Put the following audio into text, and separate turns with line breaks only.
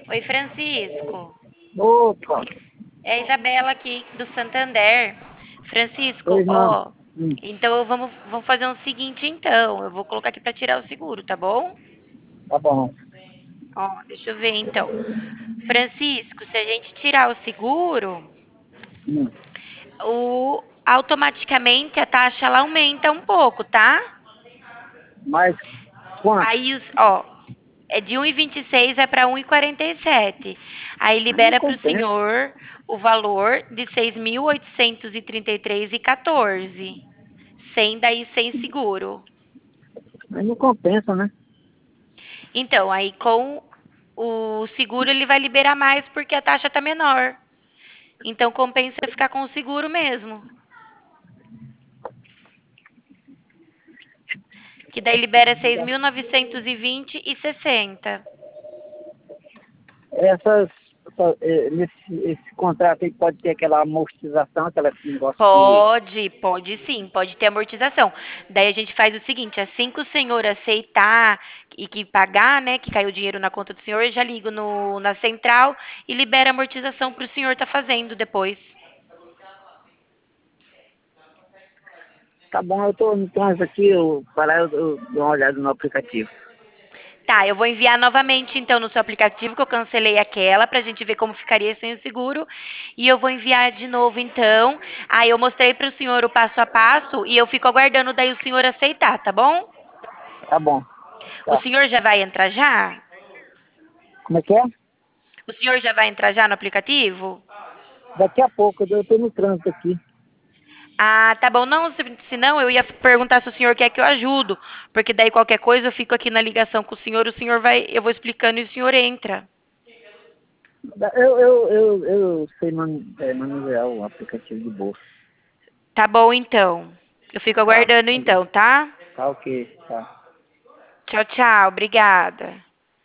Oi, Francisco.
Opa,
É a Isabela aqui do Santander.
oi,
Francisco,
irmão.
ó, então vamos fazer o seguinte então. Eu vou colocar aqui para tirar o seguro, tá bom?
Tá bom.
Ó, deixa eu ver então. Francisco, se a gente tirar o seguro,
Hum,
automaticamente a taxa ela aumenta um pouco, tá?
Mas quanto?
Aí, ó, é de 1,26 é para 1,47. Aí
Aí não
libera para o
compensa.
senhor o valor de 6.833,14. Sem seguro.
Aí não compensa, né?
Então, aí com o seguro ele vai liberar mais porque a taxa tá menor. Então compensa ficar com o seguro mesmo. Que daí libera 6.920,60.
Essas, esse contrato aí pode ter aquela amortização, aquele negócio que
Pode sim, pode ter amortização. Daí a gente faz o seguinte, assim que o senhor aceitar e que pagar, né, que caiu o dinheiro na conta do senhor, eu já ligo na central e libera a amortização para o senhor estar fazendo depois.
tá bom, eu tô no trânsito aqui, eu dou uma olhada no aplicativo.
Tá, eu vou enviar novamente então no seu aplicativo que eu cancelei aquela pra gente ver como ficaria sem o seguro. E eu vou enviar de novo então. Aí eu mostrei pro senhor o passo a passo e eu fico aguardando daí o senhor aceitar, tá bom?
Tá bom,
O
tá.
senhor já vai entrar já?
Como é que é?
O senhor já vai entrar já no aplicativo?
Daqui a pouco, eu tô no trânsito aqui.
Ah, tá bom. Não, senão eu ia perguntar se o senhor quer que eu ajudo, porque daí qualquer coisa eu fico aqui na ligação com o senhor vai, eu vou explicando e o senhor entra.
Eu sei manusear o aplicativo de bolsa.
Tá bom então. Eu fico
Tá,
aguardando então, tá?
tá ok, tá.
Tchau, tchau. Obrigada.